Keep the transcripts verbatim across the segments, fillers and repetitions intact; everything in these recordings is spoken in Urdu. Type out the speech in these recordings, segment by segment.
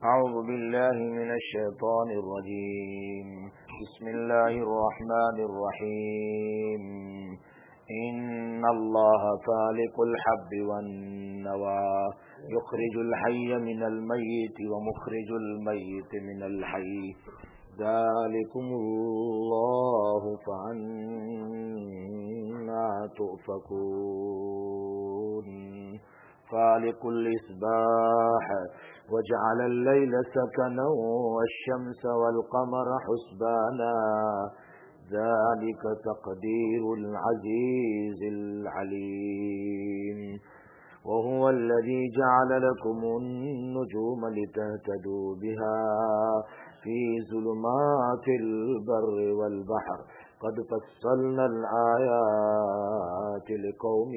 أعوذ بالله من الشيطان الرجيم. بسم الله الرحمن الرحيم. إن الله فالق الحب والنوى يخرج الحي من الميت ومخرج الميت من الحي ذلكم الله فأنا تؤفكون. فالق الإصباح وجعل الليل سكنا والشمس والقمر حسبانا ذلك تقدير العزيز العليم. وهو الذي جعل لكم النجوم لتهتدوا بها في ظلمات البر والبحر قد فصلنا الآيات لقوم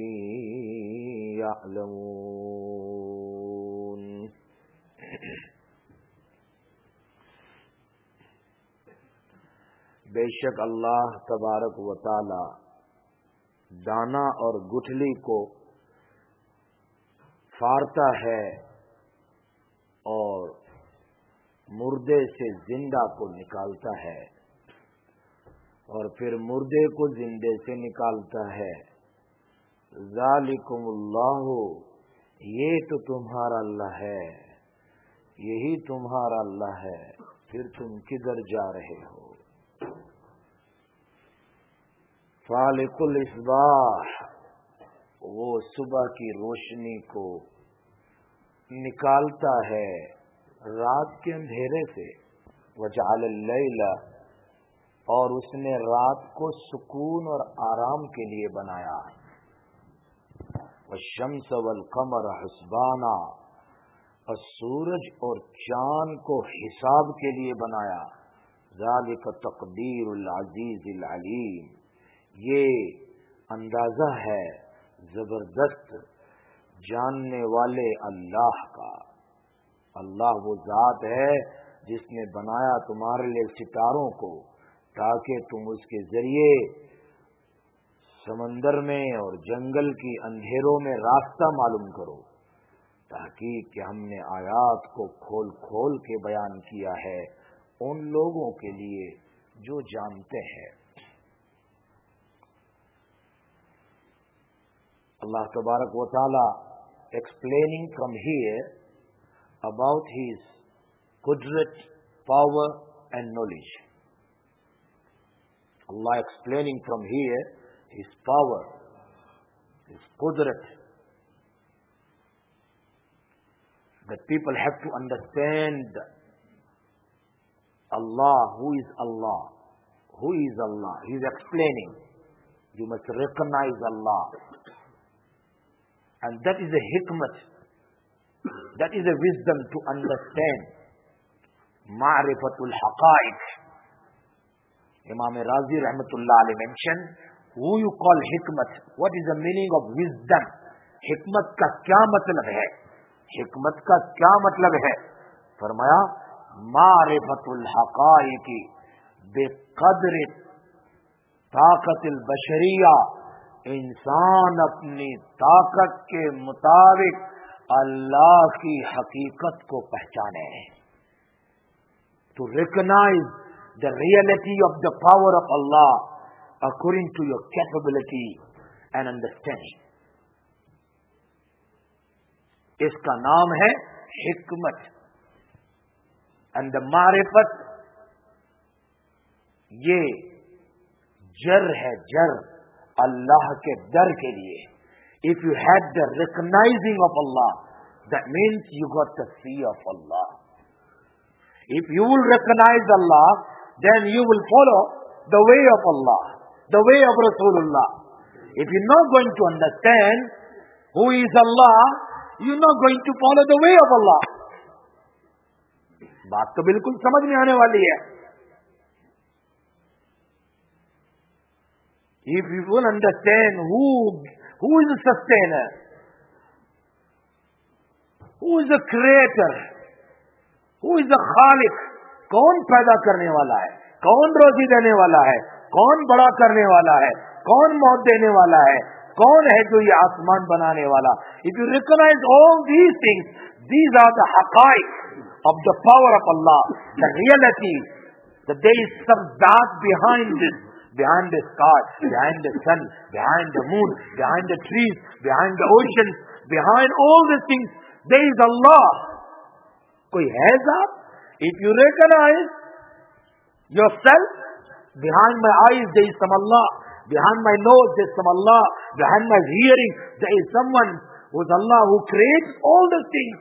يعلمون. بے شک اللہ تبارک و تعالی دانا اور گٹھلی کو پھاڑتا ہے اور مردے سے زندہ کو نکالتا ہے اور پھر مردے کو زندے سے نکالتا ہے. ذالکم اللہ، یہ تو تمہارا اللہ ہے، یہی تمہارا اللہ ہے، پھر تم کدھر جا رہے ہو؟ فالق الاصباح، وہ صبح کی روشنی کو نکالتا ہے رات کے اندھیرے سے. وجعل اللیل، اور اس نے رات کو سکون اور آرام کے لیے بنایا. والشمس والقمر حسبانا، اور سورج اور چاند کو حساب کے لیے بنایا. ذالک تقدیر العزیز العلیم، یہ اندازہ ہے زبردست جاننے والے اللہ کا. اللہ وہ ذات ہے جس نے بنایا تمہارے لیے ستاروں کو تاکہ تم اس کے ذریعے سمندر میں اور جنگل کی اندھیروں میں راستہ معلوم کرو. تحقیق کہ ہم نے آیات کو کھول کھول کے بیان کیا ہے ان لوگوں کے لیے جو جانتے ہیں. اللہ تبارک و تعالی explaining from here about his qudrat, power and knowledge. Allah explaining from here his power, his qudrat. That people have to understand Allah, who is Allah, who is Allah. He is explaining. You must recognize Allah. And that is a hikmat. That is a wisdom to understand. Ma'rifatul haqa'iq. Imam Razi rahmatullah alayhi mentioned, who you call hikmat? What is the meaning of wisdom? Hikmat ka kya matlab hai? Hikmat ka kya matlab hai? Farmaya, ma'rifatul haqa'iq biqadri taqatil bashariya. انسان اپنی طاقت کے مطابق اللہ کی حقیقت کو پہچانے. To recognize the reality of the power of Allah according to your capability and understanding. اس کا نام ہے حکمت. And the معرفت یہ جر ہے، جر اللہ کے در کے لیے. If you had the recognizing of Allah, that means you got the fear of Allah. If you will recognize Allah, then you will follow the way of Allah, the way of Rasulullah. If you're not going to understand who is Allah, you're not going to follow the way of Allah. بات تو بالکل سمجھ میں آنے والی ہے. If you will understand who, who is the sustainer, who is the creator, who is the khaliq, کون پیدا کرنے والا ہے، کون روزی دینے والا ہے، کون بڑا کرنے والا ہے، کون موت دینے والا ہے، کون ہے جو یہ آسمان بنانے والا. If you recognize all these things, these are the haqaiq of the power of Allah, the reality that there is some dark behind this, behind the sky, behind the sun, behind the moon, behind the trees, behind the oceans, behind all these things, there is Allah. Koi hai zaat? If you recognize yourself, behind my eyes there is some Allah, behind my nose there is some Allah, behind my hearing there is someone who is Allah, who creates all the things.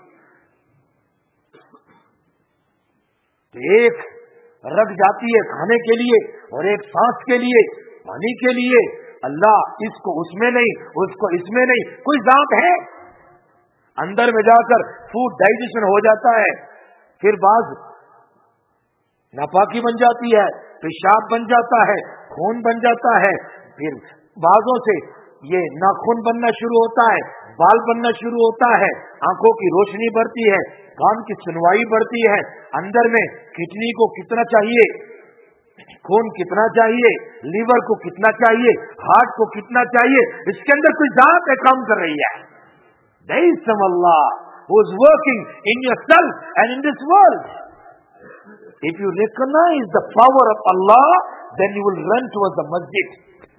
ایک رکھ جاتی ہے کھانے کے لیے اور ایک سانس کے لیے، پانی کے لیے. اللہ اس کو اس میں نہیں، اس کو اس میں نہیں. کوئی ذات ہے؟ اندر میں جا کر فوڈ ڈائجیشن ہو جاتا ہے، پھر بعض ناپاکی بن جاتی ہے، پیشاب بن جاتا ہے، خون بن جاتا ہے، پھر بعضوں سے یہ ناخن بننا شروع ہوتا ہے، بال بننا شروع ہوتا ہے، آنکھوں کی روشنی بڑھتی ہے، کان کی سنوائی بڑھتی ہے. اندر میں کڈنی کو کتنا چاہیے، خون کتنا چاہیے، لیور کو کتنا چاہیے، ہارٹ کو کتنا چاہیے، اس کے اندر کوئی ذات ہے کام کر رہی ہے. There is some Allah who is working in yourself and in this world. If you recognize the power of Allah, then you will run towards the masjid.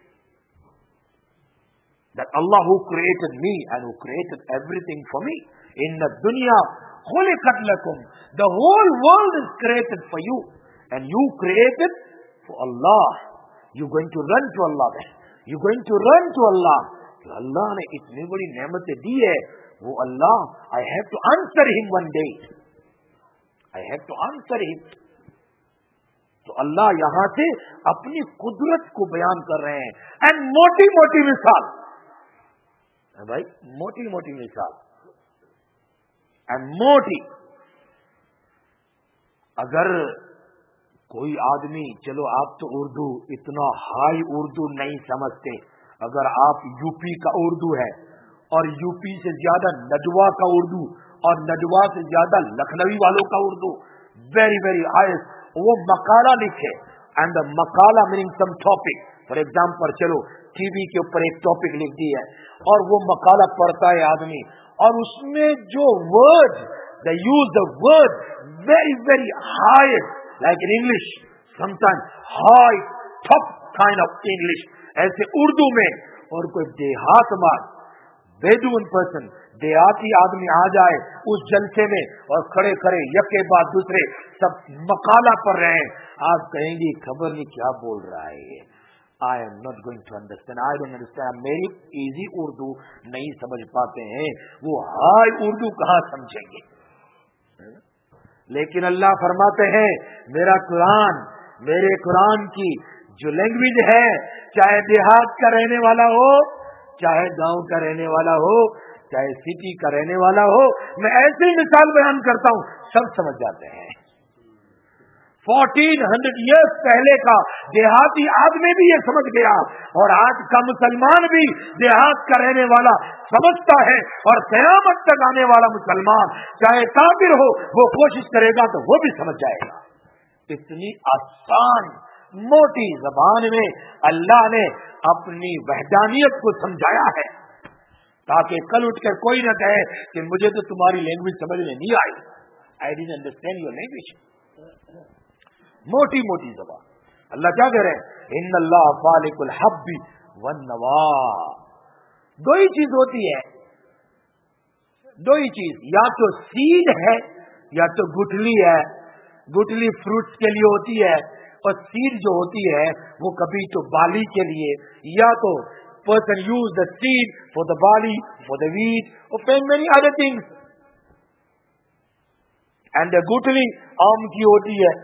That Allah who created me and who created everything for me. Inna dunya khuliqat lakum. The whole world is created for you. And you created for Allah. You're going to run to Allah then. You're going to run to Allah. Allah ne itni badi neamatein di hai. Wo Allah, I have to answer him one day. I have to answer him. تو اللہ یہاں سے اپنی قدرت کو بیان کر رہے ہیں. اینڈ موٹی موٹی مثال بھائی، موٹی موٹی مثال اینڈ موٹی. اگر کوئی آدمی، چلو آپ تو اردو اتنا ہائی اردو نہیں سمجھتے، اگر آپ یو پی کا اردو ہے اور یو پی سے زیادہ نڈوا کا اردو اور نڈوا سے زیادہ لکھنوی والوں کا اردو، ویری ویری ہائیسٹ، وہ مقالہ لکھے. اینڈ دا مقالہ meaning some topic. For example چلو ٹی وی کے اوپر ایک ٹاپک لکھ دی ہے اور وہ مقالہ پڑھتا ہے آدمی، اور اس میں جو word they use the word very very high, like in English sometimes high top kind of English, ایسے اردو میں. اور کوئی دیہات مار بیڈون پرسن، دیہاتی آدمی آ جائے اس جلسے میں اور کھڑے کھڑے یک کے بعد دوسرے سب مقالہ پڑھ رہے ہیں، آپ کہیں گی خبر نہیں کیا بول رہا ہے یہ. I am not going to understand. I don't understand. میری ایزی اردو نہیں سمجھ پاتے ہیں، وہ ہائی اردو کہاں سمجھیں گے. لیکن اللہ فرماتے ہیں میرا قرآن، میرے قرآن کی جو لینگویج ہے، چاہے دیہات کا رہنے والا ہو، چاہے گاؤں کا رہنے والا ہو، چاہے سٹی کا رہنے والا ہو، میں ایسی مثال بیان کرتا ہوں سب سمجھ جاتے ہیں. فورٹین ہنڈریڈ ایئرس پہلے کا دیہاتی آدمی بھی یہ سمجھ گیا، اور آج کا مسلمان بھی دیہات کا رہنے والا سمجھتا ہے، اور قیامت تک آنے والا مسلمان چاہے کافر ہو وہ کوشش کرے گا تو وہ بھی سمجھ جائے گا. اتنی آسان موٹی زبان میں اللہ نے اپنی وحدانیت کو سمجھایا ہے، تاکہ کل اٹھ کر کوئی نہ کہے کہ مجھے تو تمہاری لینگویج سمجھ میں نہیں آئی. I didn't understand your language. موٹی موٹی زبان. اللہ کیا کہہ رہے ہیں؟ ان اللہ فالق الحب والنوا. دو ہی چیز ہوتی ہے، دو ہی چیز، یا تو سیڈ ہے یا تو گٹھلی ہے. گٹھلی فروٹس کے لیے ہوتی ہے، اور سیڈ جو ہوتی ہے وہ کبھی تو بالی کے لیے، یا تو person use the seed for the barley, for the wheat, or for many other things. And the gutli आम की होती है,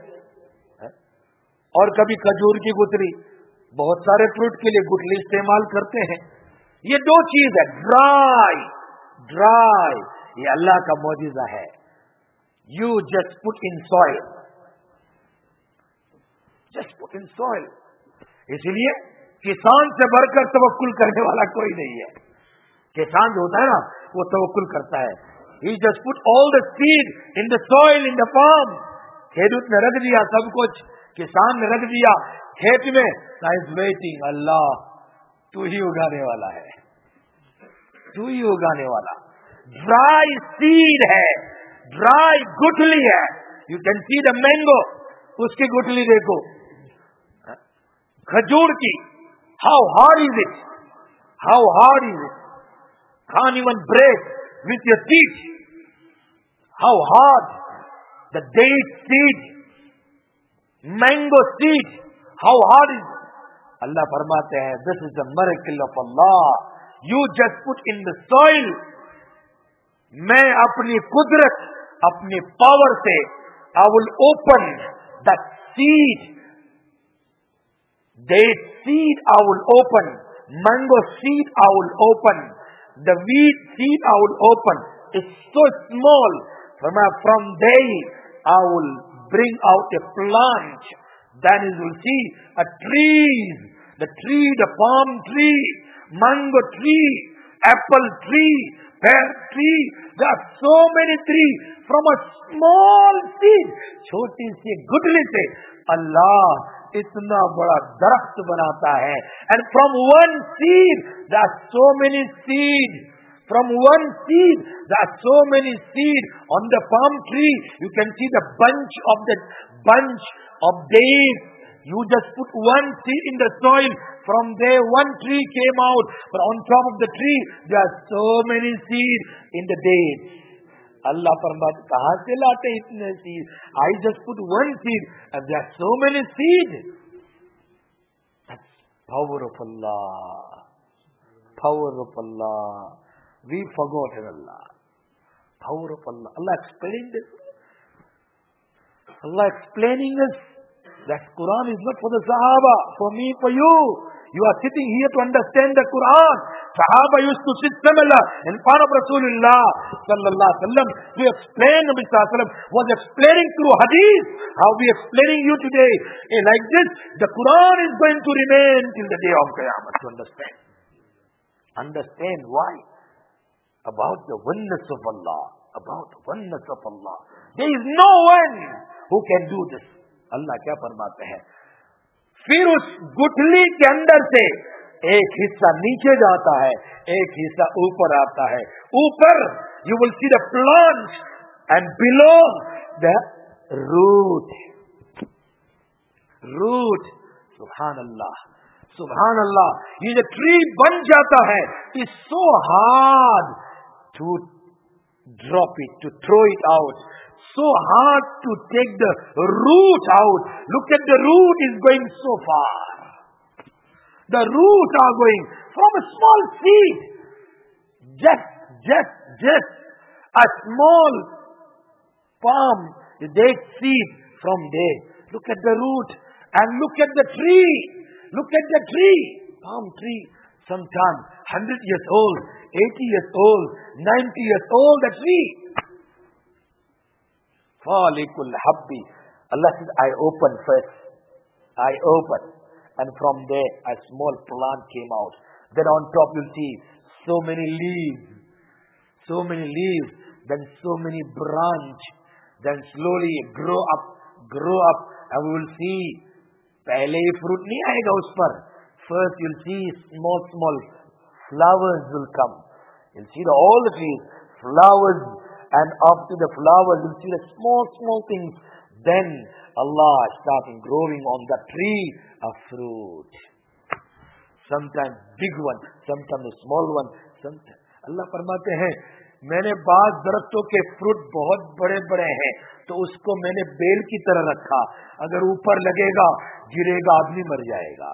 और कभी खजूर की गुठली. बहुत सारे फ्रूट के लिए गुठली इस्तेमाल करते हैं. ये दो चीज है, ड्राई ड्राई. ये अल्लाह का मौजूदा है. You just put in soil, just put in soil. इसलिए किसान से बढ़कर तवक्कुल करने वाला कोई नहीं है. किसान जो होता है ना वो तवक्कुल करता है. He just put all the seed in the soil, in the farm. खेत में रख दिया सब कुछ, किसान ने रख दिया खेत में. Is waiting, अल्लाह तू ही उगाने वाला है, तू ही उगाने वाला. ड्राई सीड है, ड्राई गुठली है. You can see the mango. उसकी गुठली देखो. खजूर की. How hard is it? How hard is it? Can't even break with your teeth. How hard. The date seed. Mango seed. How hard is it? Allah फरमाते हैं, this is the miracle of Allah. You just put in the soil. मैं अपनी कुदरत, अपनी power से, I will open that seed. Date seed I will open. Mango seed I will open. The wheat seed I will open. It's so small. From, from there I will bring out a plant. Then you will see a tree, the tree, the palm tree, mango tree, apple tree, pear tree. There are so many trees from a small seed. छोटी सी गुठली से अल्लाह इतना बड़ा दरख्त बनाता है. And from one seed there are so many seeds. From one seed there are so many seeds. On the palm tree you can see the bunch of the bunch of dates. You just put one seed in the soil. From there one tree came out. But on top of the tree there are so many seeds in the dates. Allah फरमाता कहाँ से लाते इतने seed? I just put one seed and there are so many seeds. That's power of Allah. Power of Allah. We forgotten Allah. Power of Allah. Allah explained it. Allah explaining this. That Quran is not for the Sahaba, for me, for you. You are sitting here to understand the Quran. Sahaba used to sit similar in front of Rasulullah sallallahu alaihi wasallam to explain. Nabi sallallahu alaihi wasallam was explaining through hadith. How we explaining you today. And like this, the Quran is going to remain till the day of Qiyamah. To understand. Understand why? About the oneness of Allah. About the oneness of Allah. There is no one who can do this. अल्लाह क्या फरमाते हैं? फिर उस गुठली के अंदर से एक हिस्सा नीचे जाता है, एक हिस्सा ऊपर आता है. ऊपर you will see the plant and below the root. Root. Subhanallah. Subhanallah. ये जो tree बन जाता है, it's so hard to drop it, to throw it out. So hard to take the root out. Look at the root is going so far. The roots are going from a small seed. Just, just, just a small palm, the date seed from there. Look at the root and look at the tree. Look at the tree. Palm tree. Sometimes one hundred years old, eighty years old, ninety years old, the tree. Falikul habbi. Allah says, I open first. I open. And from there, a small plant came out. Then on top you'll see so many leaves. So many leaves. Then so many branch. Then slowly grow up, grow up. And we will see, पहले ही fruit नहीं आएगा उस पर. First you'll see small, small flowers will come. You'll see the, all the trees, flowers. And after the flowers, you'll see the small, small things. Then Allah starting growing on the tree a fruit. Sometimes big one, sometimes a small one. Sometimes Allah फरमाते हैं, मैंने बाज दरख्तों के फ्रूट बहुत बड़े बड़े हैं, तो उसको मैंने बेल की तरह रखा. अगर ऊपर लगेगा, गिरेगा, आदमी मर जाएगा.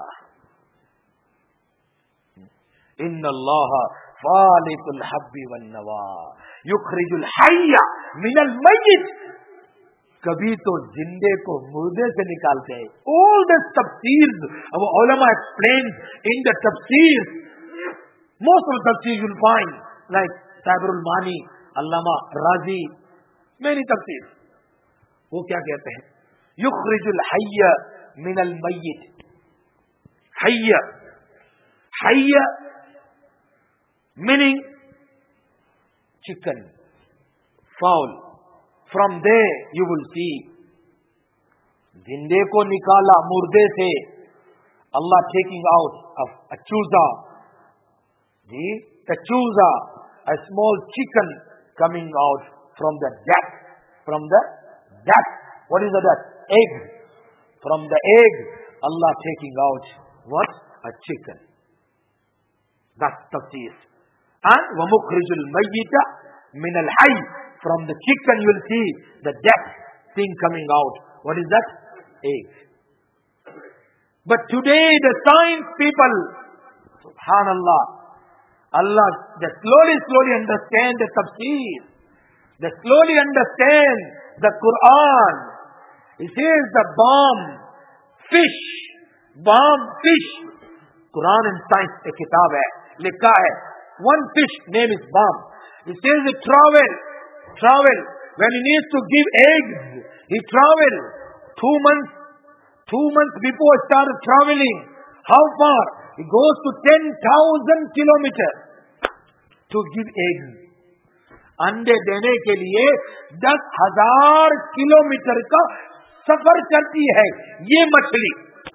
इन्ना अल्लाह फालिकुल हब्बी वन नवा युखरिजुल हय्या मिनल मय्यित. कभी तो जिंदे को मुर्दे से निकालते हैं. All the tafsirs, our ulama explains in the tafsirs. Most of the tafsirs you'll find, like Sabrul Mani, Allama Razi, many tafsirs. वो क्या कहते हैं? युखरिजुल हय्या मिनल मय्यित. हय्या, हय्या meaning chicken, fowl. From there you will see जिंदे को निकाला मुर्दे से. Allah taking out of a chooza, the the chooza, a small chicken coming out from the duck, from the duck. What is that? Egg. From the egg, Allah taking out what? A chicken. That's tafsir. And وَمُخْرِجُ الْمَيِّتَ مِنَ الْحَيِّ. From the chicken you will see the death thing coming out. What is that? Egg. But today the science people, subhanallah, Allah, they slowly, slowly understand the tafsir. They slowly understand the Quran. It says the bomb, fish, bomb, fish. Quran and science a kitab hai, likha hai. One fish name is bomb. It says he travel, travel. When he needs to give eggs, he travel. Two months, two months before start traveling. How far? He goes to ten thousand kilometers to give eggs. अंडे देने के लिए दस हजार किलोमीटर का सफर करती है ये मछली,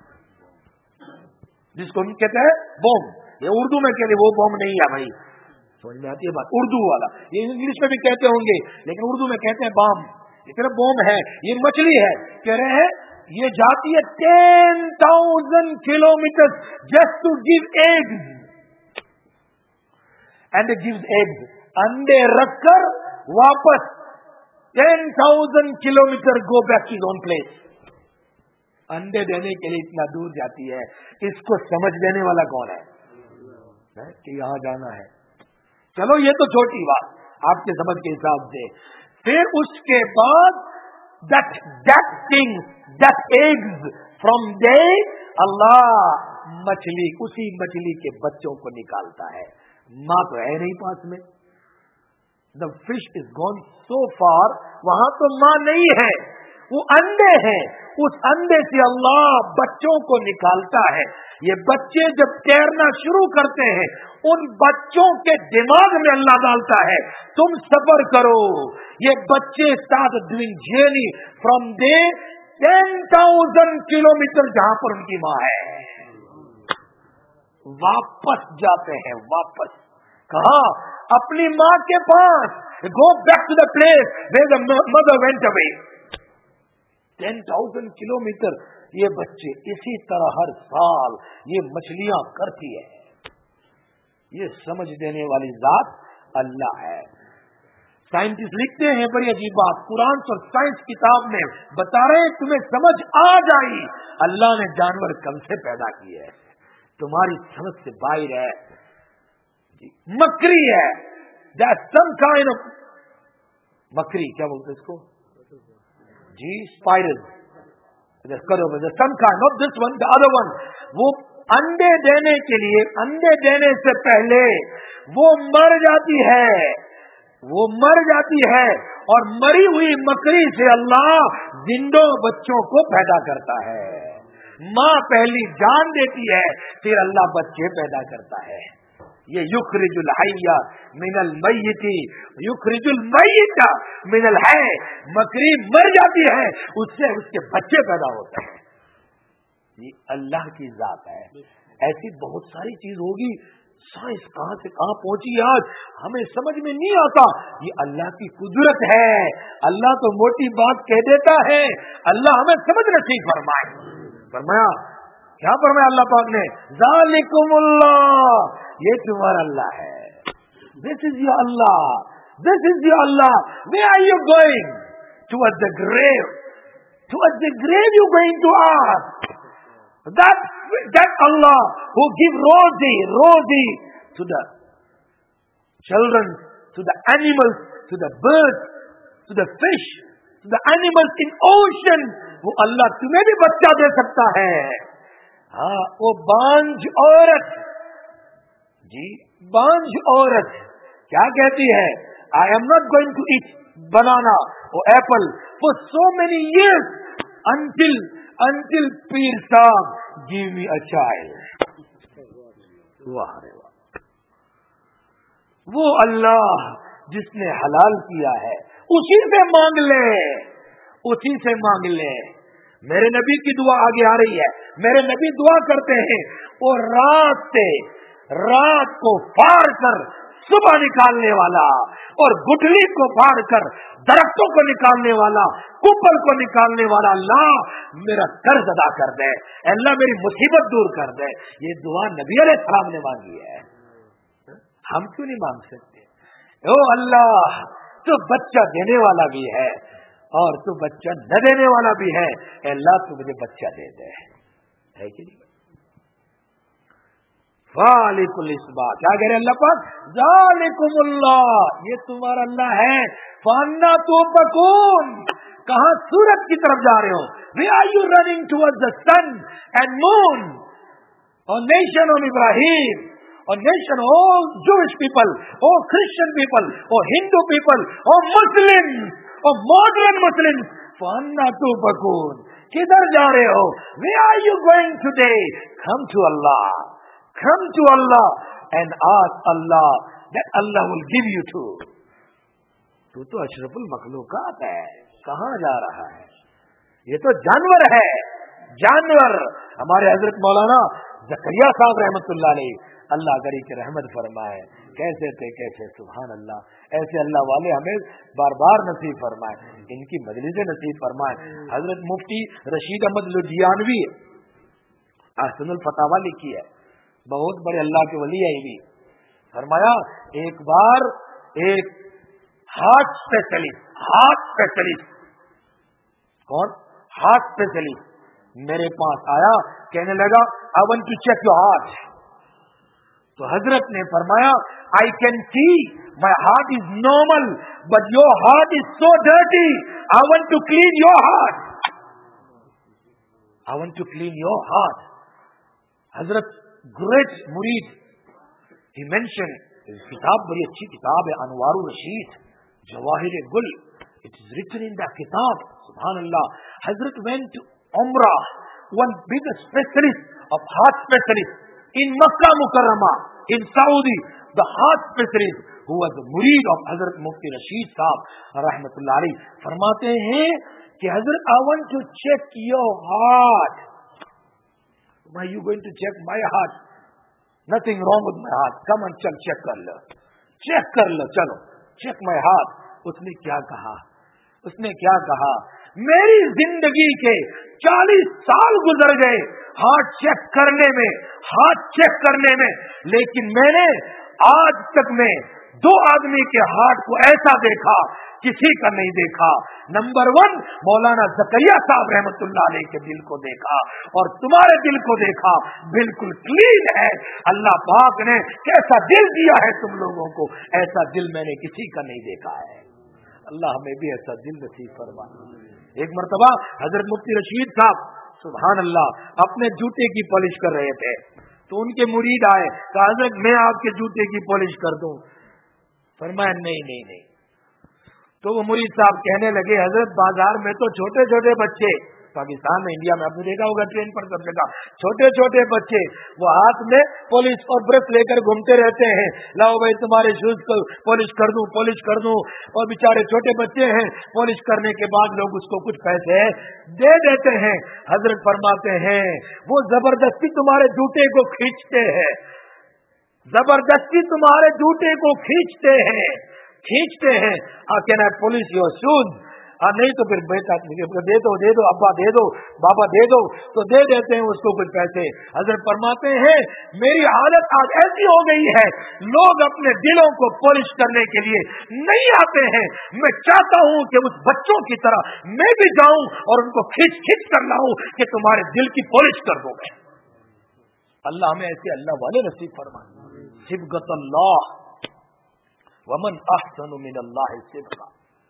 जिसको हम कहते हैं बॉम. ये उर्दू में कहते वो बॉम नहीं है भाई, समझ में आती है बात? उर्दू वाला, ये इंग्लिश में भी कहते होंगे लेकिन उर्दू में कहते हैं बॉम. ये कह रहे बॉम है, ये मछली है. कह रहे हैं ये जाती है ten thousand kilometre just to give eggs. And it gives eggs. अंडे रखकर वापस ten thousand kilometre go back to own place. अंडे देने के लिए इतना दूर जाती है. इसको समझ देने वाला कौन है, है? कि यहां जाना है. चलो ये तो छोटी बात आपके समझ के हिसाब से. फिर उसके बाद that that thing that eggs from day Allah मछली, उसी मछली के बच्चों को निकालता है. माँ तो है नहीं पास में. The fish is gone so far, वहां तो माँ नहीं है, वो अंडे हैं. उस अंडे से अल्लाह बच्चों को निकालता है. ये बच्चे जब तैरना शुरू करते हैं, उन बच्चों के दिमाग में अल्लाह डालता है तुम सफर करो. ये बच्चे start doing journey from day ten thousand kilometre जहां पर उनकी माँ है, वापस जाते हैं. वापस कहा? अपनी माँ के पास. Go back to the place where the mother went away. ten thousand kilometre ये बच्चे इसी तरह हर साल ये मछलियां करती है. ये समझ देने वाली जात अल्लाह है. साइंटिस्ट लिखते हैं बड़ी अजीब बात, कुरान और साइंस किताब में बता रहे हैं तुम्हें समझ आ जाए अल्लाह ने जानवर कब से पैदा किए है, तुम्हारी समझ से बाहर है. मकड़ी है, दैट सम काइंड ऑफ मकड़ी, क्या बोलते इसको जी, spiral. Some kind of this one, the other one. वो अंडे देने के लिए, अंडे देने से पहले वो मर जाती है, वो मर जाती है और मरी हुई मकड़ी से अल्लाह जिंदो बच्चों को पैदा करता है. माँ पहली जान देती है, फिर अल्लाह बच्चे पैदा करता है. ये युखरिजुल हय्या मिनल मय्यिती, युखरिजुल मय्यिता मिनल हय्य. मकड़ी मर जाती है, उससे उसके बच्चे पैदा होते हैं. ये अल्लाह की जात है. ऐसी बहुत सारी चीज होगी. साइंस कहां से कहां पहुंची आज हमें समझ में नहीं आता. ये अल्लाह की कुदरत है. अल्लाह तो मोटी बात कह देता है. अल्लाह हमें समझ नसीब फरमाए. फरमाया क्या फरमाया अल्लाह पाक ने? ज़ालिकुमुल्लाह, ये तुम्हारा अल्लाह है. This is your Allah, this is your Allah. Where are you going? Towards the grave. Towards the grave you going to ask. That that Allah who give rosy, rosy to the children, to the animals, to the birds, to the fish, to the animals in ocean, वो अल्लाह तुम्हें भी बच्चा दे सकता है. हाँ, वो बांझ औरत जी, बांझ औरत क्या कहती है? I am not going to eat banana or apple for so many years until until Pir Sahib give me a child. वाह रे वाह. वो अल्लाह जिसने हलाल किया है उसी से मांग ले, उसी से मांग ले. मेरे नबी की दुआ आगे आ रही है. मेरे नबी दुआ करते हैं और रात से रात को फाड़ कर सुबह निकालने वाला और गुठली को फाड़ कर दरख्तों को निकालने वाला, कुपल को निकालने वाला, अल्लाह मेरा कर्ज अदा कर दे, अल्लाह मेरी मुसीबत दूर कर दे। ये दुआ नबी अलैहिस्सलाम ने मांगी है, हम क्यों नहीं मांग सकते? ओ अल्लाह, तू बच्चा देने वाला भी है और तू बच्चा न देने वाला भी है, अल्लाह तू मुझे बच्चा दे दे, है कि नहीं? वालिकुल इस्बा, क्या कह रहे अल्लाह पाक? जालिकुमुल्लाह, ये तुम्हारा अल्लाह है। फान्ना तो बकून, कहां? सूरज की तरफ जा रहे हो। Where are you running towards the sun and moon? O nation of Ibrahim, O nation, O Jewish people, O Christian people, O Hindu people, O Muslims, O modern Muslims, फान्ना तो बकून, किधर जा रहे हो? Where are you going today? Come to Allah. Come to Allah and ask Allah that Allah will give you to. तू तो अशरफुल मखलूकात है, कहाँ जा रहा है? ये तो जानवर है, जानवर। हमारे हजरत मौलाना ज़करिया साहब रहमतुल्लाह अलैह, अल्लाह करी के रहमत फरमाए, कैसे थे कैसे, सुभान अल्लाह। ऐसे अल्लाह वाले हमें बार बार नसीब फरमाए, इनकी मजलिसें नसीब फरमाए। हजरत मुफ्ती रशीद अहमद लुधियानवी अहसनुल फतावा लिखी है, बहुत बड़े अल्लाह के वली है। भी फरमाया, एक बार एक हार्ट स्पेशलिस्ट, हार्ट स्पेशलिस्ट, कौन? हार्ट स्पेशलिस्ट मेरे पास आया, कहने लगा I want to check your heart. तो हजरत ने फरमाया, I can see my heart is normal but your heart is so dirty, I want to clean your heart, I want to clean your heart. हजरत ग्रेट मुरीद, he mentioned, his किताब बड़ी अच्छी किताब है, अनवारुर रशीद जवाहिर गुल, it is written in that kitab, subhanallah. Hazrat went to Umrah, one big specialist of heart specialist in Makkah Mukarramah in Saudi, the heart specialist who was the murid of Hazrat Mufti Rashid Sahab rahmatullah alayhi, फरमाते हैं कि Hazrat, I want to check your heart. Why are you going to check my heart? Nothing wrong with my heart. Come on, चल check कर लो, check कर लो, चलो check my heart. उसने क्या कहा? उसने क्या कहा? मेरी जिंदगी के चालीस साल गुजर गए हार्ट चेक करने में, हार्ट चेक करने में, लेकिन मैंने आज तक में दो आदमी के हार्ट को ऐसा देखा, किसी का नहीं देखा। नंबर वन, मौलाना ज़करिया साहब रहमतुल्लाह अलैह के दिल को देखा और तुम्हारे दिल को देखा, बिल्कुल क्लीन है। अल्लाह पाक ने कैसा दिल दिया है तुम लोगों को, ऐसा दिल मैंने किसी का नहीं देखा है। अल्लाह हमें भी ऐसा दिल नसीब फरमा। एक मर्तबा हजरत मुफ्ती रशीद साहब सुभान अल्लाह अपने जूते की पॉलिश कर रहे थे, तो उनके मुरीद आए, कहा हजरत मैं आपके जूते की पॉलिश कर दूं। फरमाया नहीं नहीं नहीं। तो वो मुरीद साहब कहने लगे, हजरत बाजार में तो छोटे छोटे बच्चे, पाकिस्तान में, इंडिया में आपने देखा होगा ट्रेन पर सब जगह छोटे छोटे बच्चे वो हाथ में पॉलिश और ब्रश लेकर घूमते रहते हैं, लाओ भाई तुम्हारे शूज को पॉलिश कर दूं, पॉलिश कर दूं। और बेचारे छोटे बच्चे हैं, पॉलिश करने के बाद लोग उसको कुछ पैसे दे देते हैं। हजरत फरमाते हैं वो जबरदस्ती तुम्हारे जूते को खींचते हैं, जबरदस्ती तुम्हारे जूते को खींचते हैं, खींचते हैं। Can I polish your shoes? हाँ, नहीं तो फिर बेटा दे दो, दे दो, अब्बा दे दो, बाबा दे दो, तो दे देते हैं उसको कुछ पैसे। हजरत फरमाते हैं मेरी हालत आज ऐसी हो गई है, लोग अपने दिलों को पॉलिश करने के लिए नहीं आते हैं। मैं चाहता हूं कि उस बच्चों की तरह मैं भी जाऊं और उनको खींच खींच कर लाऊं कि तुम्हारे दिल की पॉलिश कर दो। मैं अल्लाह हमें ऐसे अल्लाह वाले नसीब फरमाए। सिबगतुल्लाह वमन अहसनु मिनल्लाहि सिबगा,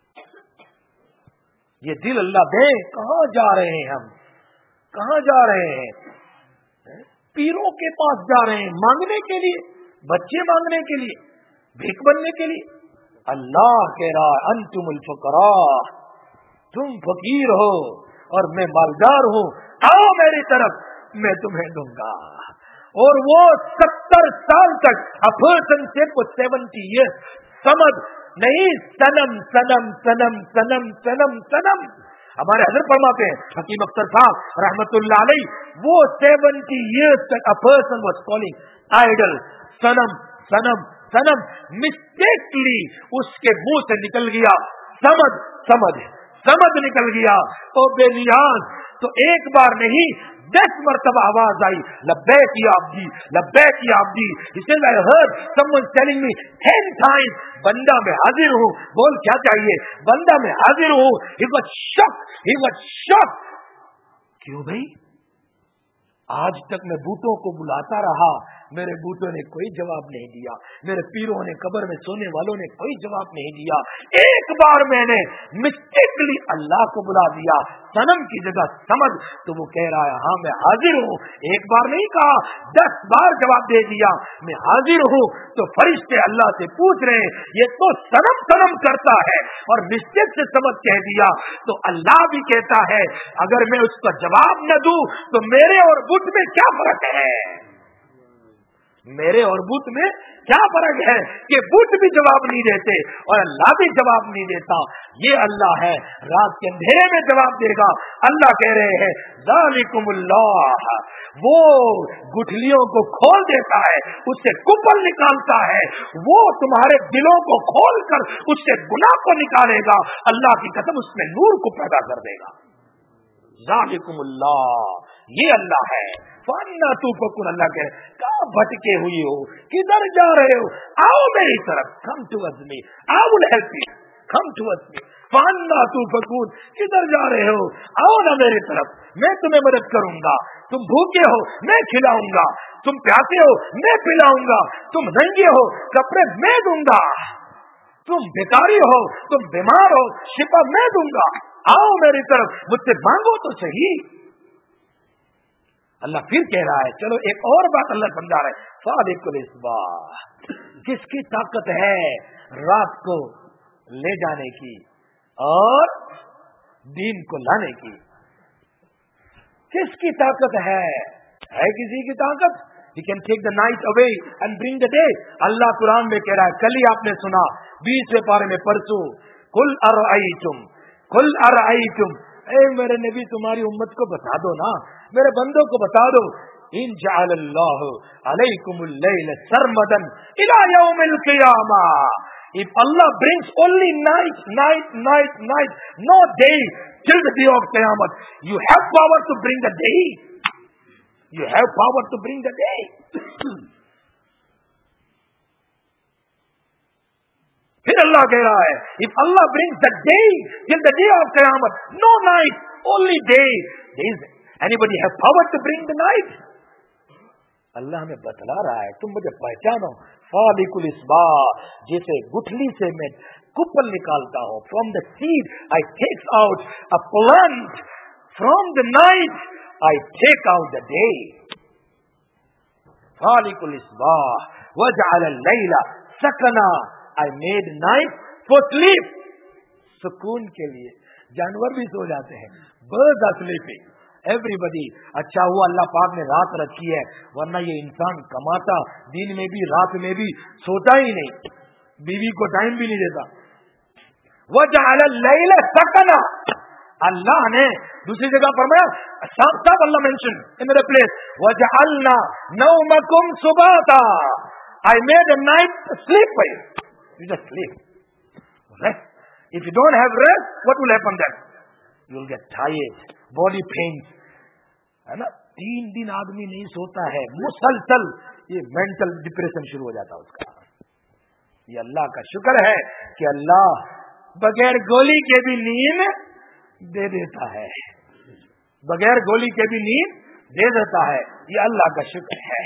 ये दिल अल्लाह दे। कहां जा रहे हैं हम, कहां जा रहे हैं? पीरों के पास जा रहे हैं मांगने के लिए, बच्चे मांगने के लिए, भीख बनने के लिए। अल्लाह कह रहा है अंतुमुल फुकरा, तुम फकीर हो और मैं मालदार हूं, आओ मेरी तरफ, मैं तुम्हें दूंगा। और वो सत्तर साल तक a person said for seventy years समझ नहीं, सनम सनम सनम सनम सनम सनम। हमारे हजरत फरमाते हैं हकीम अख्तर साहब रहमतुल्लाह अलैह, वो सेवेंटी years तक a person was calling idol, सनम सनम सनम मिस्टेकली उसके मुंह से निकल गया समझ समझ समझ निकल गया। ओ बेनियाज, तो एक बार नहीं दस मरतबा आवाज आई, लब्बैक या अब्दी, लब्बैक या अब्दी। He says, I heard someone telling me ten times, बंदा मैं हाजिर हूँ, बोल क्या चाहिए, बंदा मैं हाजिर हूँ। He was shocked, he was shocked। क्यों भाई? आज तक मैं बूटों को बुलाता रहा, मेरे बूटों ने कोई जवाब नहीं दिया, मेरे पीरों ने, कब्र में सोने वालों ने कोई जवाब नहीं दिया। एक बार मैंने मिस्टेकली अल्लाह को बुला दिया, सनम की जगह समझ, तो वो कह रहा है हाँ मैं हाजिर हूँ। एक बार नहीं कहा, दस बार जवाब दे दिया मैं हाजिर हूँ। तो फरिश्ते अल्लाह से पूछ रहे हैं, ये तो सनम सनम करता है और मिस्टेक से समझ कह दिया। तो अल्लाह भी कहता है अगर मैं उसका जवाब न दूं तो मेरे और बुत में क्या फर्क है, मेरे और बुत में क्या फर्क है कि बुत भी जवाब नहीं देते और अल्लाह भी जवाब नहीं देता। ये अल्लाह है, रात के अंधेरे में जवाब देगा। अल्लाह कह रहे हैं ज़ालिकुमुल्लाह, वो गुठलियों को खोल देता है, उससे कुफल निकालता है, वो तुम्हारे दिलों को खोल कर उससे गुनाह को निकालेगा। अल्लाह की कसम उसमें नूर को पैदा कर देगा। ज़ालिकुमुल्लाह, ये अल्लाह है। फन्ना तू फकुन, अल्लाह कह कहाँ भटके हुए हो, किधर जा रहे हो, आओ मेरी तरफ, come to us me, I will help you, come to us me. फन्ना तू फकुन, किधर जा रहे हो, आओ ना मेरी तरफ, मैं तुम्हें मदद करूंगा। तुम भूखे हो मैं खिलाऊंगा, तुम प्यासे हो मैं पिलाऊंगा, तुम नंगे हो कपड़े मैं दूंगा, तुम भिखारी हो, तुम बीमार हो, शिफा मैं दूंगा। आओ मेरी तरफ, मुझसे मांगो तो सही। अल्लाह फिर कह रहा है, चलो एक और बात अल्लाह समझा रहा है, सादिकुल इस्बाह, किसकी ताकत है रात को ले जाने की और दिन को लाने की, किसकी ताकत है? है किसी की ताकत? He can take the night away and bring the day। अल्लाह कुरान में कह रहा है, कल ही आपने सुना बीसवें पारे में परसों, कुल अरअयतुम कुल अरअयतुम, ए मेरे नबी तुम्हारी उम्मत को बता दो ना, मेरे बंदों को बता दो, इन जअलल्लाहु अलैकुमुल लैल सरमदन इला यौमिल क़ियामा, if Allah brings only night night night night, no day till the day of Qiyamah, you have power to bring the day, you have power to bring the day। फिर अल्लाह कह रहा है, if Allah brings the day till the day of Qiyamah, no night, only day, there is anybody have power to bring the night? अल्लाह हमें बतला रहा है, तुम मुझे पहचानो, फालिकुल इस्बाह, जैसे गुठली से मैं कुपल निकालता हूं, from the seed I take out a plant, from the night I take out the day। फालिकुल इस्बाह वजअल अल-लैला सकना, I made night for sleep, सुकून के लिए। जानवर भी सो जाते हैं, birds are sleeping, everybody। अच्छा हुआ अल्लाह पाक ने रात रखी है, वरना ये इंसान कमाता दिन में भी रात में भी, सोता ही नहीं, बीवी को टाइम भी नहीं देता। वजअल अल-लैला सकना, अल्लाह ने दूसरी जगह फरमाया, साफ साफ Allah mention in the place, वजअलना नौमकुम सुबाता, I made a night to sleep for you, you just sleep, rest। If you don't have rest, what will happen then? You will get tired, body pains, है ना। तीन दिन आदमी नहीं सोता है मुसलसल, ये मेंटल डिप्रेशन शुरू हो जाता है उसका। ये अल्लाह का शुक्र है कि अल्लाह बगैर गोली के भी नींद दे देता है, बगैर गोली के भी नींद दे देता है, ये अल्लाह का शुक्र है।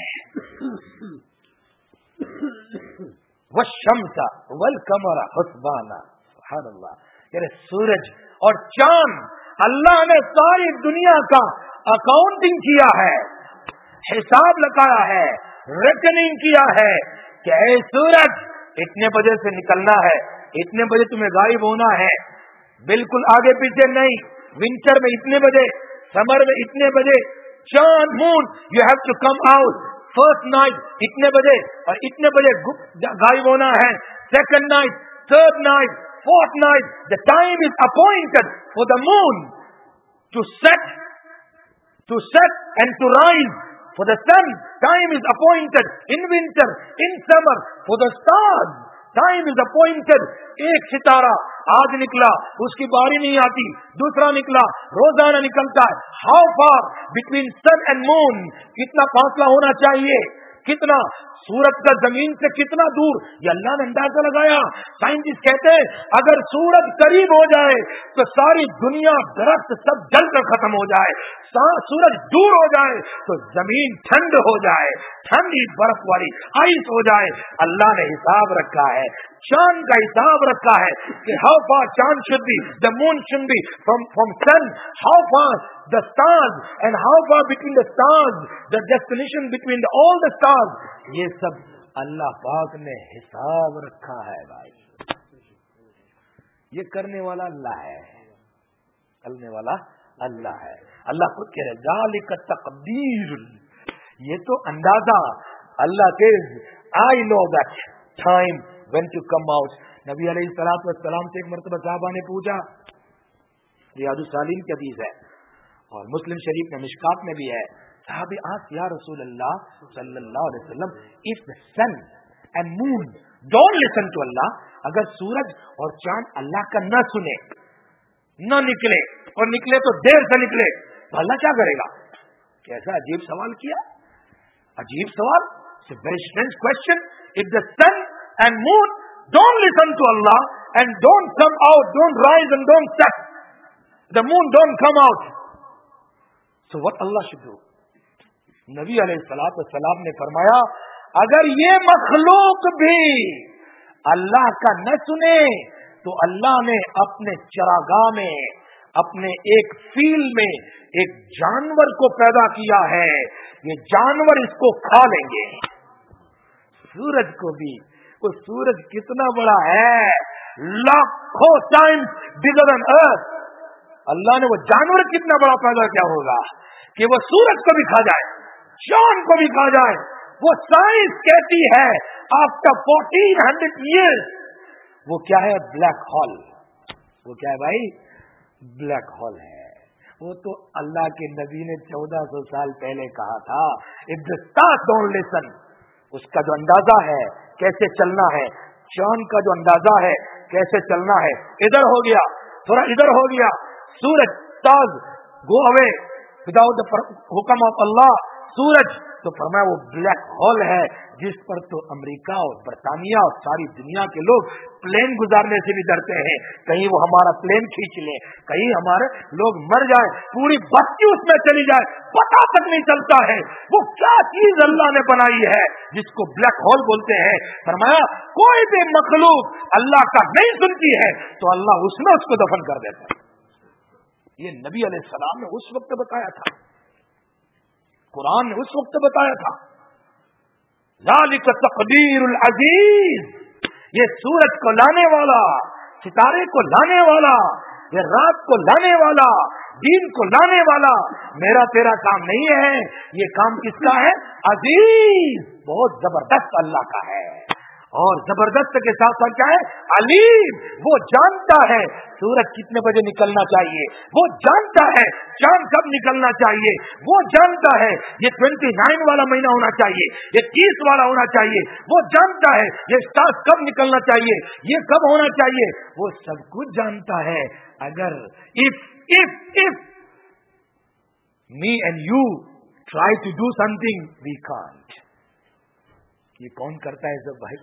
वश्शम्सा वल कमरा हुस्बाना, सुभान अल्लाह, यानी सूरज और चांद, अल्लाह ने सारी दुनिया का अकाउंटिंग किया है, हिसाब लगाया है, रेकनिंग किया है कि ऐ सूरज इतने बजे से निकलना है, इतने बजे तुम्हें गायब होना है, बिल्कुल आगे पीछे नहीं, विंटर में इतने बजे, समर में इतने बजे, चांद moon you have to come out, first night इतने बजे और इतने बजे गायब होना है, second night, third night, fourth night, the time is appointed for the moon to set to set and to rise For the sun, time is appointed in winter, in summer. For the stars, time is appointed. ایک ستارہ آج نکلا, اس کی باری نہیں آتی, دوسرا نکلا, روزانہ نکلتا ہے. How far between sun and moon? کتنا فاصلہ ہونا چاہیے, کتنا سورج کا زمین سے کتنا دور, یہ اللہ نے اندازہ لگایا. سائنٹسٹ کہتے ہیں اگر سورج قریب ہو جائے تو ساری دنیا درخت سب جل کر ختم ہو جائے, سورج دور ہو جائے تو زمین ٹھنڈ ہو جائے, ٹھنڈی برف والی آئس ہو جائے. اللہ نے حساب رکھا ہے, چاند کا حساب رکھا ہے کہ how far چاند should be, the moon should be from from sun, how far the stars and how far between the stars, the destination between the, all the stars. یہ سب اللہ پاک نے حساب رکھا ہے بھائی. یہ کرنے والا اللہ ہے, کرنے والا اللہ ہے. اللہ خود کہہ رہے ذالک تقدیر, یہ تو اندازہ. اللہ says I know that time when to come out. نبی علیہ الصلوۃ والسلام سے ایک مرتبہ صحابہ نے پوچھا, ریاض الصالحین کی حدیث ہے اور مسلم شریف میں مشکات میں بھی ہے. صحابی آج یا رسول اللہ صلی اللہ علیہ وسلم, if the sun and moon don't listen to Allah, اگر سورج اور چاند اللہ کا نہ سنے, نہ نکلے, اور نکلے تو دیر سے نکلے, تو اللہ کیا کرے گا؟ کیسا عجیب سوال کیا, عجیب سوال. It's a very strange question. If the sun and moon don't listen to Allah and don't come out, don't rise and don't set, the moon don't come out, so what Allah should do? نبی علیہ الصلوۃ والسلام نے فرمایا اگر یہ مخلوق بھی اللہ کا نہ سنے تو اللہ نے اپنے چراگاہ میں, اپنے ایک فیل میں ایک جانور کو پیدا کیا ہے, یہ جانور اس کو کھا لیں گے. سورج کو بھی, وہ سورج کتنا بڑا ہے, لاکھوں ٹائمز بگر دین ارتھ. اللہ نے وہ جانور کتنا بڑا پیدا کیا ہوگا کہ وہ سورج کو بھی کھا جائے, چاند کو بھی کھا جائے. وہ سائنس کہتی ہے آفٹر فورٹین ہنڈریڈ ایئرس وہ کیا ہے, بلیک ہول. وہ کیا ہے بھائی, بلیک ہول ہے. وہ تو اللہ کے نبی نے چودہ سو سال پہلے کہا تھا. If the stars don't listen, اس کا جو اندازہ ہے کیسے چلنا ہے, چاند کا جو اندازہ ہے کیسے چلنا ہے, ادھر ہو گیا, تھوڑا ادھر ہو گیا, سورج stars go away without the حکم آف اللہ. سورج تو فرمایا وہ بلیک ہول ہے جس پر تو امریکہ اور برطانیہ اور ساری دنیا کے لوگ پلین گزارنے سے بھی ڈرتے ہیں, کہیں وہ ہمارا پلین کھینچ لیں, کہیں ہمارے لوگ مر جائیں, پوری بستی اس میں چلی جائے, پتہ تک نہیں چلتا ہے وہ کیا چیز اللہ نے بنائی ہے جس کو بلیک ہول بولتے ہیں. فرمایا کوئی بھی مخلوق اللہ کا نہیں سنتی ہے تو اللہ اس میں اس کو دفن کر دیتا ہے. یہ نبی علیہ السلام نے اس وقت بتایا تھا, قرآن نے اس وقت بتایا تھا. ذالک تقدیر العزیز, یہ سورج کو لانے والا, ستارے کو لانے والا, یہ رات کو لانے والا, دین کو لانے والا میرا تیرا کام نہیں ہے. یہ کام کس کا ہے؟ عزیز, بہت زبردست اللہ کا ہے. اور زبردست کے ساتھ ساتھ کیا ہے؟ علیم, وہ جانتا ہے سورج کتنے بجے نکلنا چاہیے, وہ جانتا ہے چاند کب نکلنا چاہیے, وہ جانتا ہے یہ ٹوینٹی نائن والا مہینہ ہونا چاہیے, یہ تیس والا ہونا چاہیے, وہ جانتا ہے یہ اسٹار کب نکلنا چاہیے, یہ کب ہونا چاہیے, وہ سب کچھ جانتا ہے. اگر if if if me and you try to do something, we can't. یہ کون کرتا ہے سب بھائی؟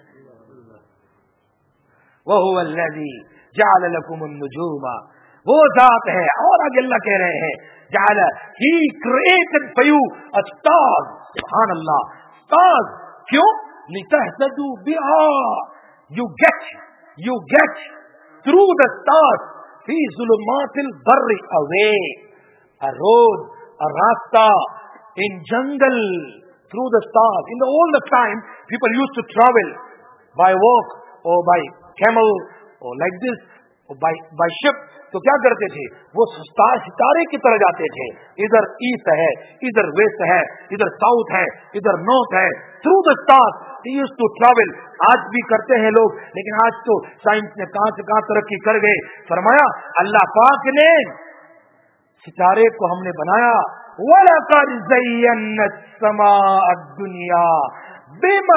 وَهُوَ الَّذِي جَعَلَ لَكُمُ النُّجُومَ, وہ ذات ہے. اور آگے اللہ کہہ رہے ہیں جعل, he created for you a stars. سبحان اللہ, stars کیوں؟ لِتَهْتَدُوا بِهَا, you get you get through the stars فِي ظُلُمَاتِ الْبَرِّ, away, a road, a rasta in jungle, through the stars. In the old time, people used to travel by walk or by camel or like this or by by ship. تو کیا کرتے تھے وہ ستارے کی طرح جاتے تھے, ادھر ایسٹ ہے, ادھر ویسٹ ہے, ادھر ساؤتھ ہے, ادھر نارتھ ہے. through the stars they used to travel. آج بھی کرتے ہیں لوگ, لیکن آج تو سائنس نے کہاں سے کہاں ترقی کر گئے. فرمایا اللہ پاک نے ستارے کو ہم نے بنایا وَلَقَدْ زَيَّنَّا السَّمَاءَ الدُّنْيَا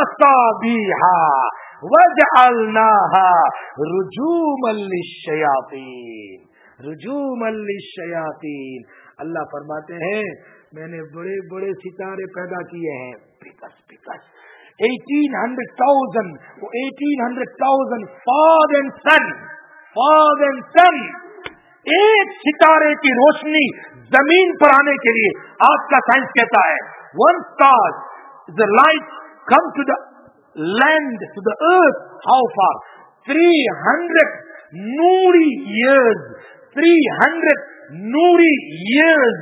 بِمَصَابِيحَ وَجَعَلْنَاهَا رُجُومًا لِلشَّيَاطِينِ رُجُومًا لِلشَّيَاطِينِ. اللہ فرماتے ہیں میں نے بڑے بڑے ستارے پیدا کیے ہیں. پکس پکس eighteen hundred thousand, eighteen hundred thousand father and son, father and son. ایک ستارے کی روشنی زمین پر آنے کے لیے آج کا سائنس کہتا ہے one star, the light come to the land, to the earth, how far? three hundred nuri years, three hundred nuri years.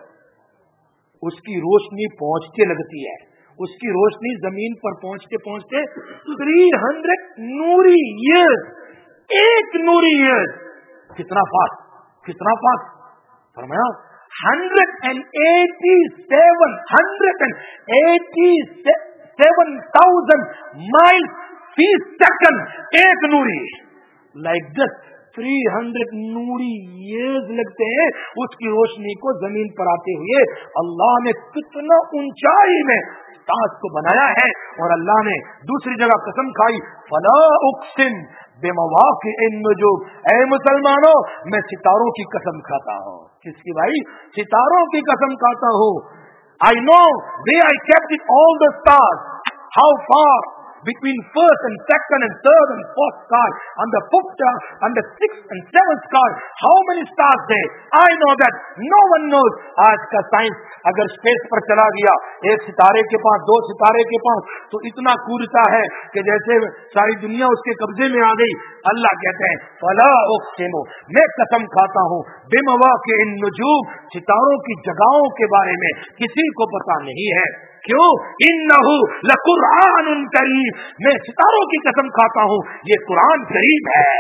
اس کی روشنی پہنچتے لگتی ہے, اس کی روشنی زمین پر پہنچتے پہنچتے three hundred نوری ایئرز, ایک نوری ایئرز. کتنا فاسٹ, کتنا فاسٹ فرمایا hundred and eighty seven, hundred and eighty seven thousand miles fee second, ایک نوری. Like this three hundred Noori years لگتے ہیں اس کی روشنی کو زمین پر آتے ہوئے. اللہ نے کتنا اونچائی میں ستاروں کو بنایا ہے. اور اللہ نے دوسری جگہ قسم کھائی فلا اقسم بمواقع النجوم. اے مسلمانوں میں ستاروں کی قسم کھاتا ہوں. کس کی بھائی؟ ستاروں کی قسم کھاتا ہوں. I know where I kept it, all the stars, how far between first and second and third and fourth star, on the fifth star, on the sixth and seventh star, how many stars there? I know that. No one knows. آج کا سائنس اگر اسپیس پر چلا گیا ایک ستارے کے پاس, دو ستارے کے پاس, تو اتنا کودتا ہے کہ جیسے ساری دنیا اس کے قبضے میں آ گئی. اللہ کہتے ہیں فلا اقسم, میں قسم کھاتا ہوں بمواقع النجوم, ستاروں کی جگہوں کے بارے میں کسی کو پتا نہیں ہے. کیوں؟ انہو لقرآن کریم, میں ستاروں کی قسم کھاتا ہوں یہ قرآن کریم ہے.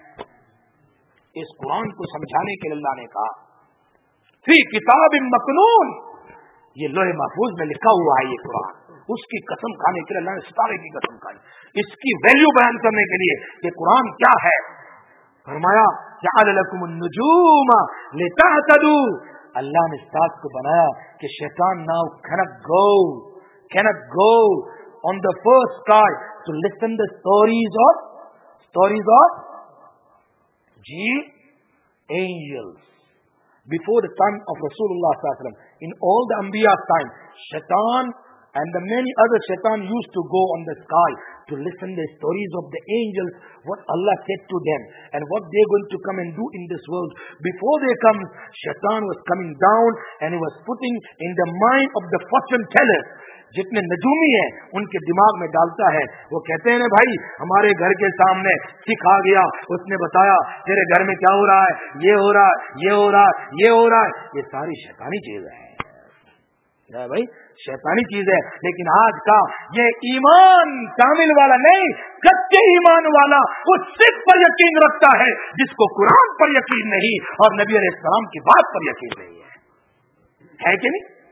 اس قرآن کو سمجھانے کے لیے اللہ نے کہا فی کتاب مکنون, یہ لوح محفوظ میں لکھا ہوا ہے یہ قرآن. اس کی قسم کھانے کے لیے اللہ نے ستارے کی قسم کھائی. اس کی ویلیو بیان کرنے کے لیے یہ قرآن کیا ہے فرمایا جعل لکم النجوم لتہتدوا. اللہ نے ستاروں کو بنایا کہ شیطان now cannot go, cannot go on the first sky to listen the stories of, stories of G angels. Before the time of Rasulullah sallallahu alaihi wasallam, in all the Anbiya's time, Shaitan and the many other Shaitan used to go on the sky to listen the stories of the angels, what Allah said to them and what they're going to come and do in this world. Before they come, Shaitan was coming down and he was putting in the mind of the fortune tellers, جتنے نجومی ہیں ان کے دماغ میں ڈالتا ہے. وہ کہتے ہیں بھائی ہمارے گھر کے سامنے سکھ آ گیا, اس نے بتایا تیرے گھر میں کیا ہو رہا ہے, یہ ہو رہا ہے, یہ ہو رہا ہے, یہ ہو رہا ہے. یہ ساری شیطانی چیز ہے بھائی, شیطانی چیز ہے. لیکن آج کا یہ ایمان کامل والا نہیں, کچے ایمان والا وہ صرف پر یقین رکھتا ہے جس کو قرآن پر یقین نہیں اور نبی علیہ السلام کی بات پر یقین نہیں ہے. ہے کہ نہیں؟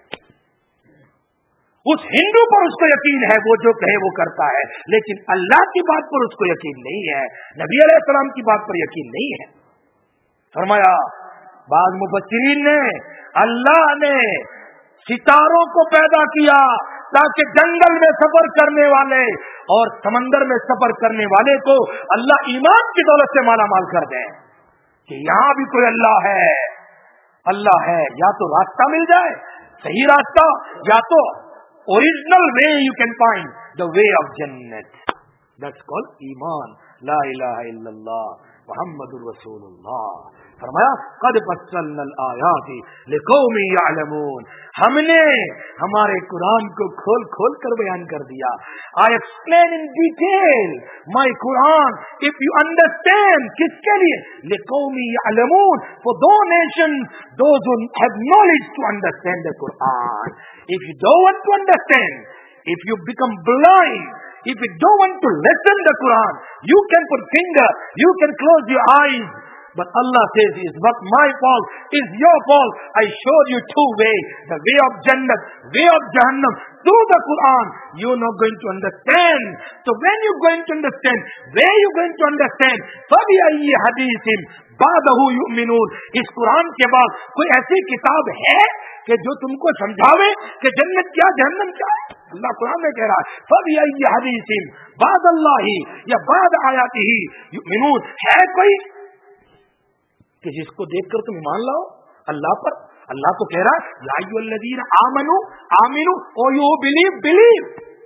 اس ہندو پر اس کو یقین ہے, وہ جو کہے وہ کرتا ہے, لیکن اللہ کی بات پر اس کو یقین نہیں ہے, نبی علیہ السلام کی بات پر یقین نہیں ہے. فرمایا بعض مفسرین نے اللہ نے ستاروں کو پیدا کیا تاکہ جنگل میں سفر کرنے والے اور سمندر میں سفر کرنے والے کو اللہ ایمان کی دولت سے مالا مال کر دے کہ یہاں بھی کوئی اللہ ہے. اللہ ہے, یا تو راستہ مل جائے صحیح راستہ, یا تو original way you can find the way of Jannat. That's called Iman. La ilaha illallah Muhammadur Rasulullah. فرمایا قد فصلنا الآیات لقوم یعلمون, ہم نے ہمارے قرآن کو کھول کھول کر بیان کر دیا. I explain in detail my Quran if you understand. کس کے لیے؟ لقوم یعلمون, for those nations, those who have knowledge to understand the Quran. If you don't want to understand, if you become blind, if you don't want to listen the Quran, you can put finger, you can close your eyes. But Allah says, it's not my fault, it's your fault. I showed you two ways, the way of Jannat, way of Jahannam. through the Quran, you're not going to understand. So when you're going to understand, where you're going to understand, فَبِأَيِّ حَدِيثٍ بَعْدَهُ يُؤْمِنُونَ. اس قرآن کے بعد کوئی ایسی کتاب ہے کہ جو تم کو سمجھاوے کہ جنت کیا جہنم کیا ہے؟ اللہ قرآن میں کہہ رہا ہے فَبِأَيِّ حَدِيثٍ بَعْدَ اللَّهِ یا بَعْدَ آیَاتِهِ يُؤْمِنُونَ. ہے کوئی کہ جس کو دیکھ کر تم ایمان لاؤ اللہ پر؟ اللہ تو کہہ رہا ہے یا ایھا الذین آمنوا آمنوا او یو بلیو بلیو.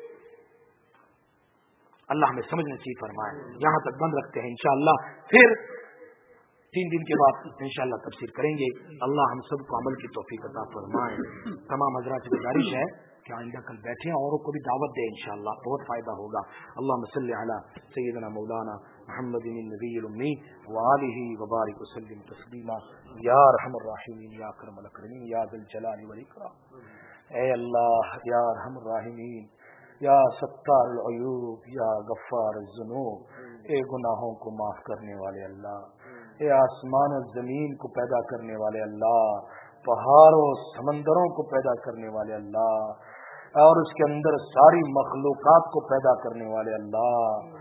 اللہ ہمیں سمجھ نصیب فرمائے. یہاں تک بند رکھتے ہیں انشاءاللہ، پھر تین دن کے بعد انشاءاللہ تفسیر کریں گے. اللہ ہم سب کو عمل کی توفیق عطا فرمائے. تمام حضرات سے گزارش ہے کہ آئندہ کل بیٹھے ہیں، اوروں کو بھی دعوت دیں انشاءاللہ، بہت فائدہ ہوگا. اللہم صلی علی سیدنا مولانا محمد النبی الامی وآلہ وبارک وسلم تسلیما. یا ارحم الراحمین یا اکرم الاکرمین یا ذی الجلال والاکرام. اے اللہ یا ارحم الراحمین، یا ستار العیوب، یا غفار الذنوب، اے گناہوں کو معاف کرنے والے اللہ، اے آسمان و زمین کو پیدا کرنے والے اللہ، پہاڑوں سمندروں کو پیدا کرنے والے اللہ، اور اس کے اندر ساری مخلوقات کو پیدا کرنے والے اللہ.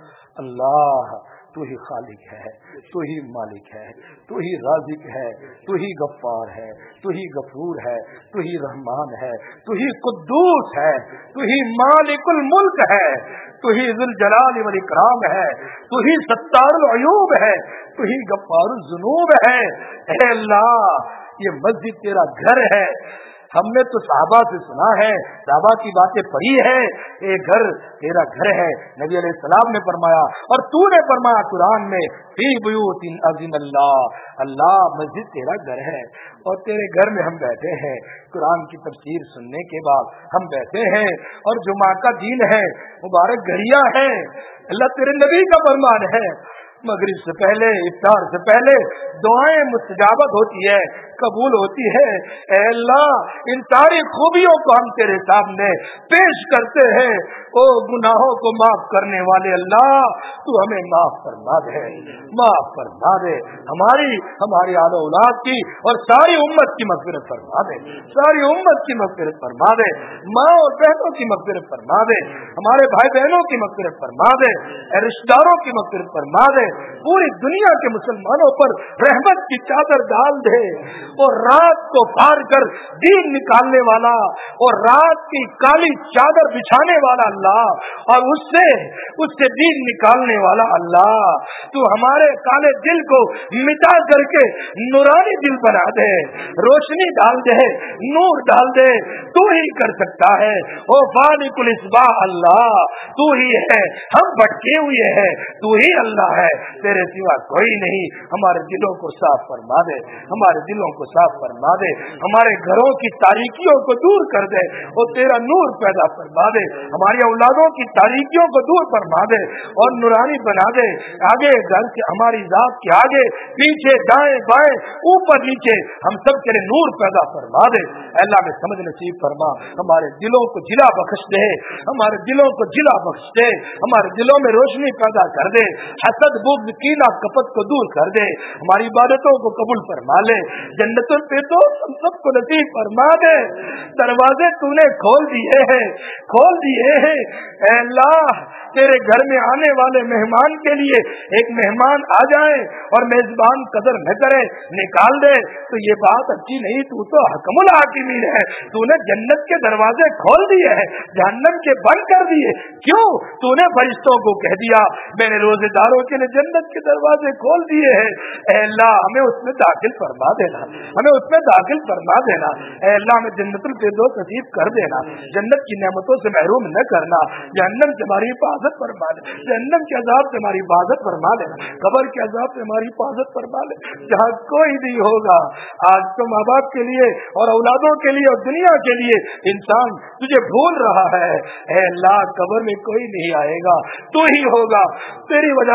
اللہ تو ہی خالق ہے، تو ہی مالک ہے، تو ہی رازق ہے، تو ہی غفار ہے، تو ہی غفور ہے، تو ہی رحمان ہے، تو ہی قدوس ہے، تو ہی مالک الملک ہے، تو ہی ذو الجلال والاکرام ہے، تو ہی ستار العیوب ہے، تو ہی غفار الذنوب ہے. اے اللہ یہ مسجد تیرا گھر ہے. ہم نے تو صحابہ سے سنا ہے، صحابہ کی باتیں پڑھی ہے، یہ گھر تیرا گھر ہے. نبی علیہ السلام نے فرمایا اور تو نے فرمایا قرآن میں فی بیوت اذن اللہ، اللہ مسجد تیرا گھر ہے. اور تیرے گھر میں ہم بیٹھے ہیں، قرآن کی تفسیر سننے کے بعد ہم بیٹھے ہیں، اور جمعہ کا دن ہے، مبارک گھڑیاں ہے. اللہ تیرے نبی کا فرمان ہے مغرب سے پہلے افطار سے پہلے دعائیں مستجابت ہوتی ہے، قبول ہوتی ہے. اے اللہ ان ساری خوبیوں کو ہم تیرے سامنے پیش کرتے ہیں. او گناہوں کو معاف کرنے والے اللہ تو ہمیں معاف فرما دے، معاف فرما دے. ہماری ہماری آل اولاد کی اور ساری امت کی مغفرت فرما دے، ساری امت کی مغفرت فرما دے. ماں اور بہنوں کی مغفرت فرما دے، ہمارے بھائی بہنوں کی مغفرت فرما دے، رشتہ داروں کی مغفرت فرما دے. پوری دنیا کے مسلمانوں پر رحمت کی چادر ڈال دے. اور رات کو پھاڑ کر دین نکالنے والا اور رات کی کالی چادر بچھانے والا اللہ، اور اس سے اس سے دین نکالنے والا اللہ، تو ہمارے کالے دل کو مٹا کر کے نورانی دل بنا دے، روشنی ڈال دے، نور ڈال دے. تو ہی کر سکتا ہے. او فالق الاصباح اللہ تو ہی ہے. ہم بھٹکے ہوئے ہیں، تو ہی اللہ ہے، تیرے سوا کوئی نہیں. ہمارے دلوں کو صاف فرما دے، ہمارے دلوں کو صاف فرما دے، ہمارے گھروں کی تاریکیوں کو دور کر دے اور تیرا نور پیدا فرما دے. ہماری اولادوں کی تاریکیوں کو دور فرما دے اور نورانی بنا دے. آگے گھر کے ہماری ذات کے آگے پیچھے دائیں بائیں اوپر نیچے ہم سب کے لیے نور پیدا فرما دے. اللہ میں سمجھ نصیب فرما. ہمارے دلوں کو جلا بخش دے، ہمارے دلوں کو جلا بخش دے، ہمارے دلوں میں روشنی پیدا کر دے. حسد بغض کینہ کپٹ کو دور کر دے. ہماری عبادتوں کو قبول فرما لے. جنت الفردوس ہم سب کو نصیب فرما دے. دروازے تو نے کھول دیے ہیں، کھول دیے ہیں. اے اللہ تیرے گھر میں آنے والے مہمان کے لیے ایک مہمان آ جائے اور میزبان قدر نہ کرے، نکال دے، تو یہ بات اچھی نہیں. تو تو حکم الحاکمین ہے. تو نے جنت کے دروازے کھول دیے ہیں، جہنم کے بند کر دیے. کیوں؟ تو نے فرشتوں کو کہہ دیا میں نے روزے داروں کے لیے جنت کے دروازے کھول دیے ہیں. اے اللہ ہمیں اس میں داخل فرما دینا، ہمیں اس میں داخل فرما دینا. اے اللہ ہمیں جنت الفردوس نصیب کر دینا. جنت کی نعمتوں سے محروم نہ کرنا. جہنم سے ہماری حفاظت فرما دے، جہنم کے عذاب سے ہماری حفاظت فرما دینا، قبر کے عذاب سے ہماری حفاظت فرما دے. جہاں کوئی نہیں ہوگا آج تو ماں باپ کے لیے اور اولادوں کے لیے اور دنیا کے لیے انسان تجھے بھول رہا ہے. اے اللہ قبر میں کوئی نہیں آئے گا، تو ہی ہوگا. تیری وجہ سے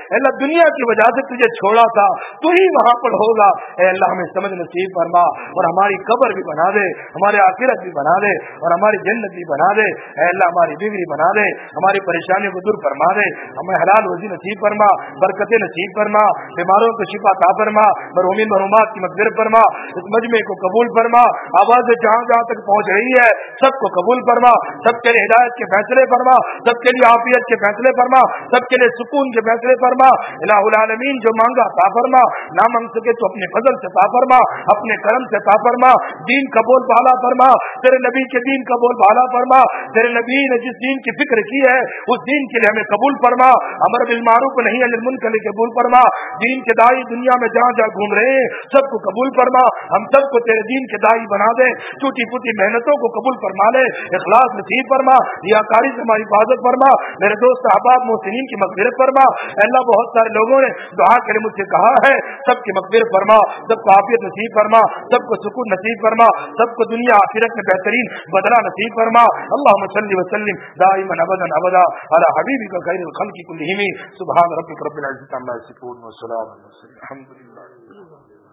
اللہ دنیا کی وجہ سے تجھے چھوڑا تھا، تو ہی وہاں پر ہوگا. اے اللہ ہمیں سمجھ نصیب فرما اور ہماری قبر بھی بنا دے، ہمارے آخرت بھی بنا دے اور ہماری جنت بھی بنا دے. اے اللہ ہماری بیوی بنا دے، ہماری پریشانیوں کو دور فرما دے، ہمیں حلال روزی نصیب فرما، برکتیں نصیب فرما، بیماروں کو شفا عطا فرما، مرحومین مرحومات کی مغفرت فرما. اس مجمع کو قبول فرما. آواز جہاں جہاں تک پہنچ رہی ہے سب کو قبول فرما، سب کے لیے ہدایت کے فیصلے فرما، سب کے لیے عافیت کے فیصلے فرما، سب کے لیے سکون کے فیصلے فرما. الہ العالمین جو مانگا عطا فرما، نہ مانگ سکے تو اپنے فضل سے عطا فرما، اپنے کرم سے عطا فرما. دین کا بول بالا فرما، تیرے نبی کے دین کا بول بالا فرما. تیرے نبی نے جس دین کی فکر کی ہے اس دین کے لیے ہمیں قبول فرما. امر بالمعروف نہیں عن المنکر کے قبول فرما. دین کے دائی دنیا میں جہاں جہاں گھوم رہے ہیں سب کو قبول فرما. ہم سب کو تیرے دین کے دائی بنا دے. ٹوٹی پھوٹی محنتوں کو قبول فرما لے، اخلاص نصیب فرما، ریاکاری سے ہماری حفاظت فرما. میرے دوست احباب محسنین کی مغفرت فرما. اللہ بہت سارے لوگوں نے دعا کے لیے مجھ سے کہا ہے، سب کی مغفرت فرما، سب کو عافیت نصیب فرما، سب کو سکون نصیب فرما، سب کو دنیا آخرت میں بہترین بدلہ نصیب فرما. اللهم صل وسلم دائما ابدا ابدا على حبيبك خير الخلق كلهم. سبحان ربك رب العزة عما يصفون وسلام على المرسلين الحمد لله.